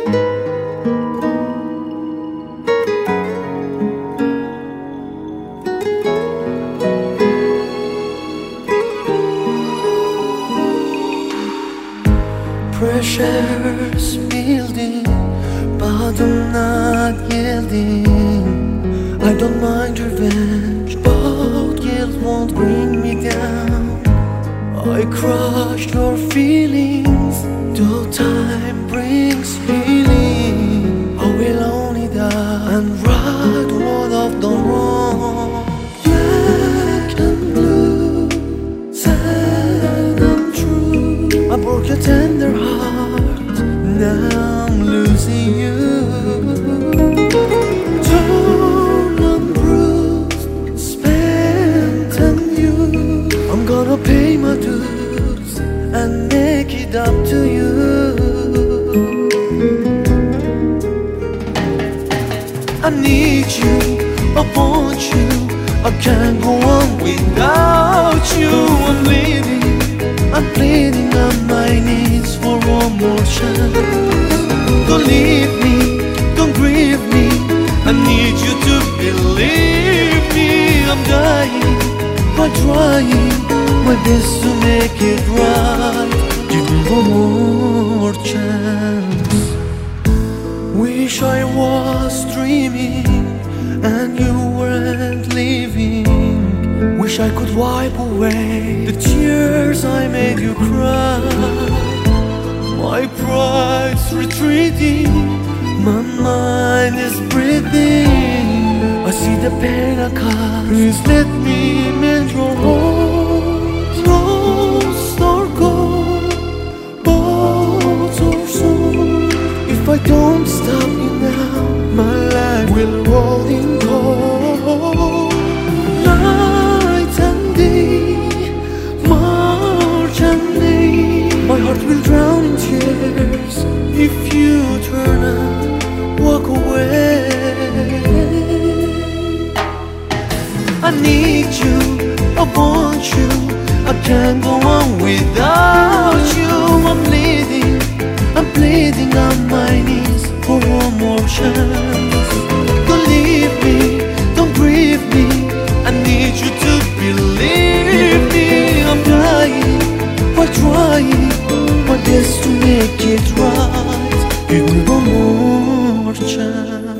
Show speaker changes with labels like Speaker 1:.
Speaker 1: Pressure's building, but I'm not yielding. I don't mind revenge, but guilt won't bring me down. I crushed your feelings, though time brings healing. I will only die and right what I've done wrong. Black and blue, sad and true. I broke your tender heart, now I'm losing you. Torn and bruised, spent and used. I'm gonna pay my dues and make it up to you. I need you, I want you, I can't go on without you. I'm pleading on my knees for one more chance. Don't leave me, don't grieve me, I need you to believe me. I'm dying by trying my best to make it right. Give me one more chance. Wish I was dreaming and you weren't leaving. Wish I could wipe away the tears I made you cry. My pride's retreating, my mind is breathing. I see the pain I caused. Please let me mend your heart. Lost or gone, both or soon. If I don't stop you now, my life will roll in cold. Night and day, March and May. My heart will drown in tears if you turn and walk away. I need you, I want you, I can't go on without you. I'm pleading on my knees for one more chance. Don't leave me, don't grieve me, I need you to believe me. I'm dying by trying my best to make it right. Give me one more chance.